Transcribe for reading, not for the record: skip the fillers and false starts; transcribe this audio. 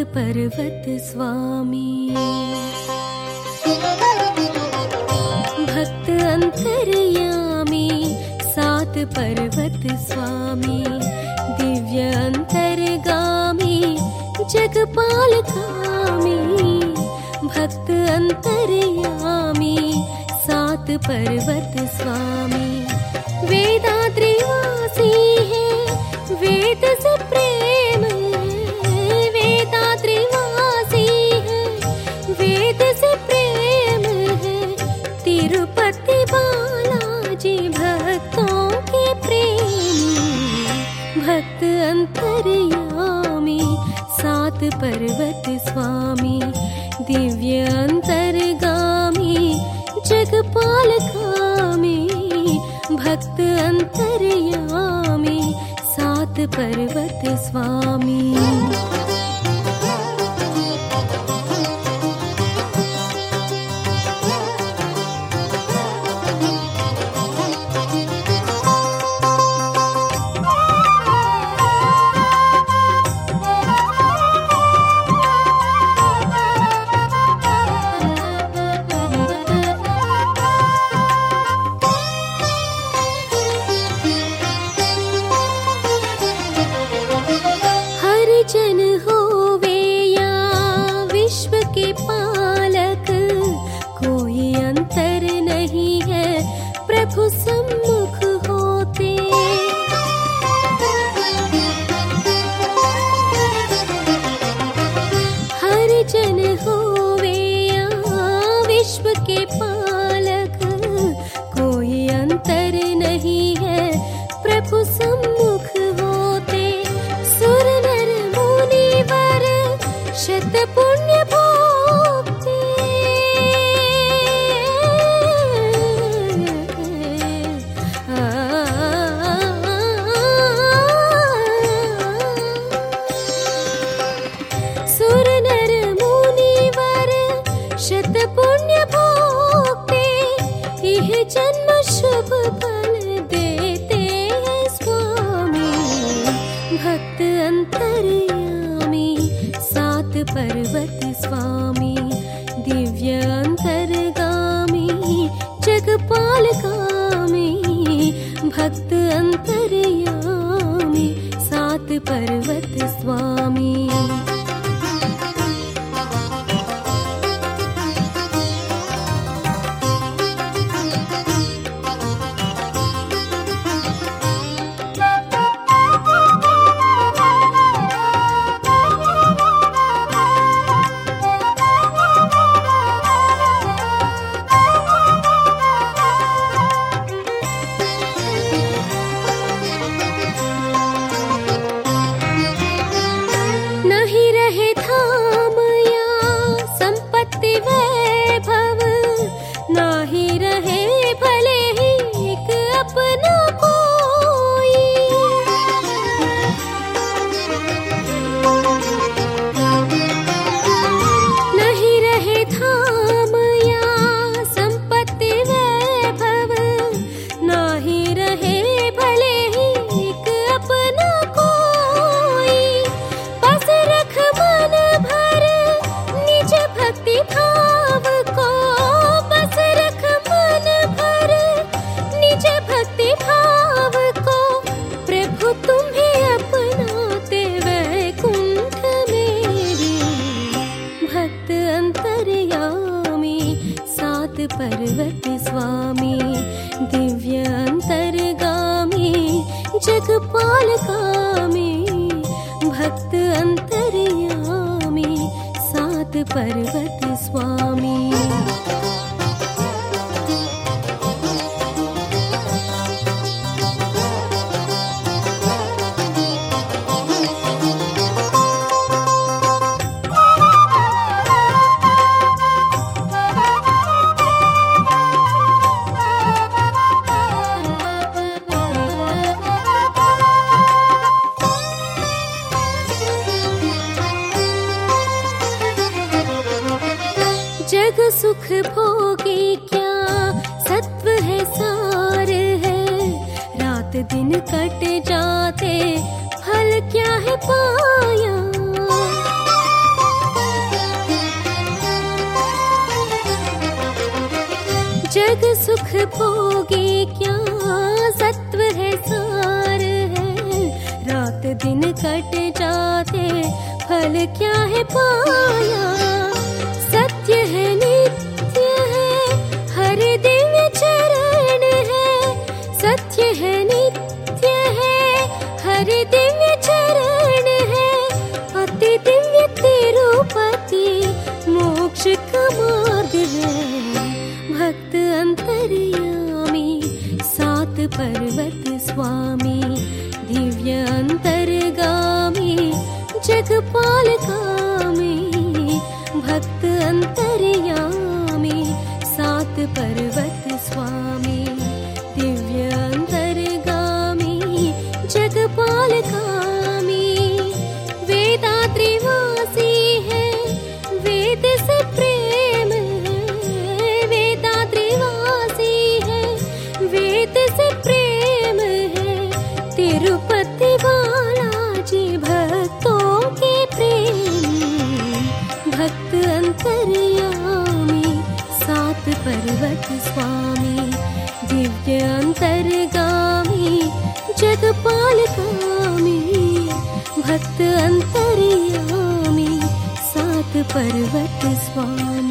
पर्वत स्वामी। भक्त अंतर्यामी सात पर्वत स्वामी, दिव्य अंतर्गामी जगपाल कामी। भक्त अंतर्यामी सात पर्वत स्वामी, वेदाद्रिवासी है वेद से प्रेम, वेदाद्रिवासी है वेद से प्रेम है। तिरुपति बालाजी भक्तों के प्रेमी। भक्त अंतर्यामी सात पर्वत स्वामी, दिव्य अंतर्गामी जगपाल कामी। भक्त अंतर्यामी सात पर्वत स्वामी। जन होवे या विश्व के पालक, कोई अंतर नहीं है प्रभु सम्मुख होते। हर जन होवे या विश्व के पालक, कोई अंतर नहीं है प्रभु सम्मुख होते। सुर शत पुण्य भोगते, सुर नर मुनिवर शत पुण्य भोगते। यह जन्म शुभ फल देते हैं स्वामी। भक्त अंतर्यामी सात पर्वत स्वामी, दिव्य अंतर्गामी जगपाल कामी। भक्त अंतर्यामी सात पर्वत स्वामी। पर्वत स्वामी, दिव्य अंतर्गामी जगपाल कामी। भक्त अंतर्यामी सात पर्वत स्वामी। जग सुख भोगी क्या सत्व है सार है, रात दिन कट जाते फल क्या है पाया। भोगे क्या सत्व है सार है। रात दिन कट जाते फल क्या है पाया। सत्य है नित्य है हर दिव्य चरण है। सत्य है नित्य है हर दिव्य चरण है। अति दिव्य तिरुपति मोक्ष का मार्ग है। भक्त अंतर्यामी सात पर्वत स्वामी। दिव्य अंतर्गामी जगपाल कामी। भक्त अंतर्यामी सात पर्वत स्वामी। दिव्य अंतर्गामी जगपाल कामी। वेदाद्रिवासी है वेद से प्रेम है। वेदाद्रिवासी है वेद से प्रेम है। तिरुपति बालाजी भक्तों के प्रेम। भक्त अंतर्यामी सात पर्वत स्वामी। दिव्य अंतर्गामी जगपाल कामी। भक्त अंतर्यामी सात पर्वत स्वामी।